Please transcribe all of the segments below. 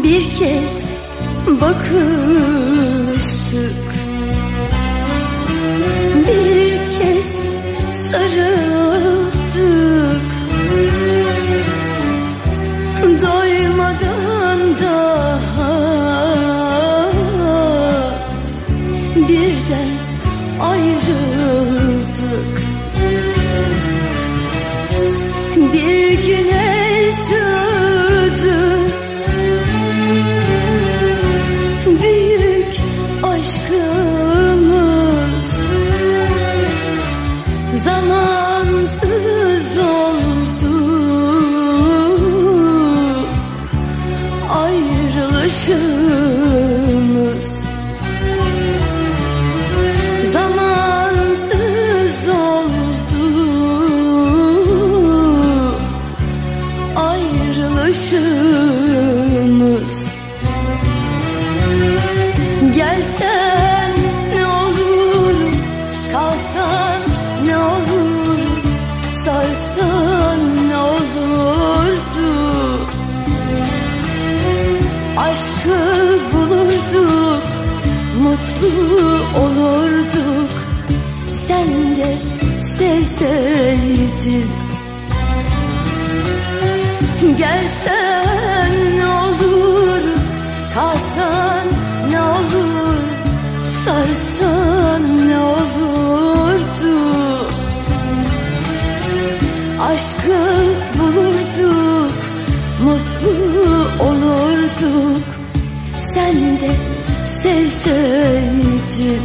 Bir kez bakıştık, bir kez sarıldık, doymadan daha birden ayrıldık. Bir güne sığdı büyük aşkımız, zamansız oldu ayrılışımız. Zamansız oldu ayrılışımız. Gelsen ne olur, kalsan ne olur, sarsan ne olurdu. Aşkı bulurduk, mutlu olurduk, sen de sevseydin. Gelsen ne olur, kalsan ne olur, sarsan ne olurdu. Aşkı bulurduk, mutlu olurduk, sen de sevseydin.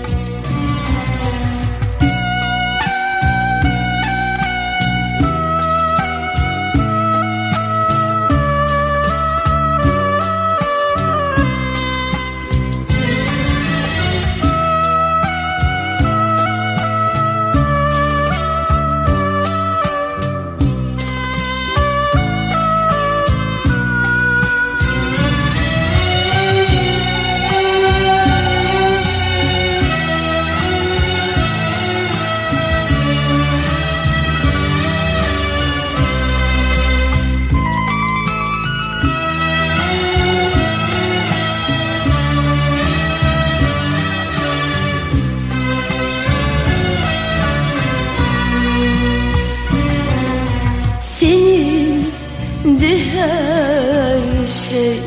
Her şey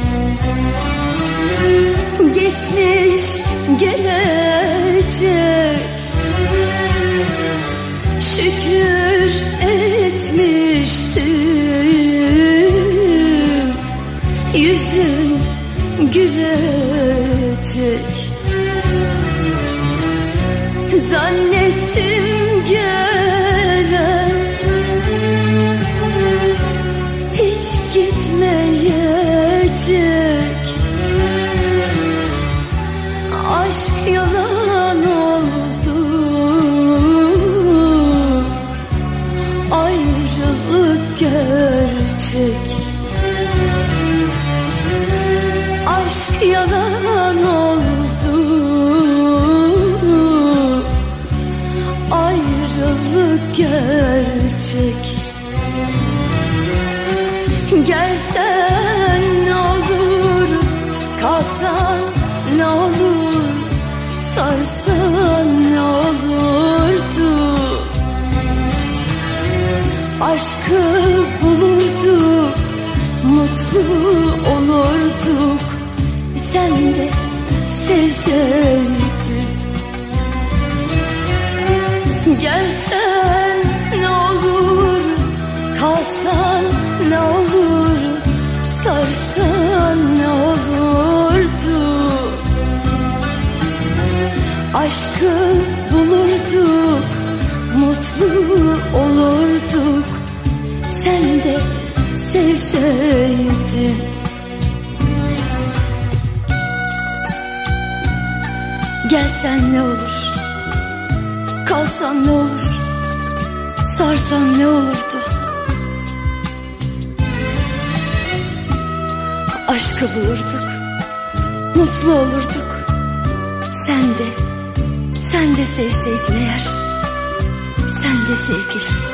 geçmiş gelecek, şükür etmiştim, yüzün gülecek. Zannettim gelen gitmeyecek, aşk yalan oldu, ayrılık gerçek. Aşk yalan oldu, ayrılık gerçek. Gelsen ne olur, kalsan ne olur, sarsan ne olurdu. Aşkı bulurduk, mutlu olurduk, sen de sevseydin. Gelsen ne olur, kalsan ne olur, sarsan ne olurdu. Aşkı bulurduk, mutlu olurduk, sen de sevseydin. Gelsen ne olur, kalsan ne olur, sarsan ne olurdu. Aşkı bulurduk, mutlu olurduk, sen de sevseydin eğer, sen de sevgilim.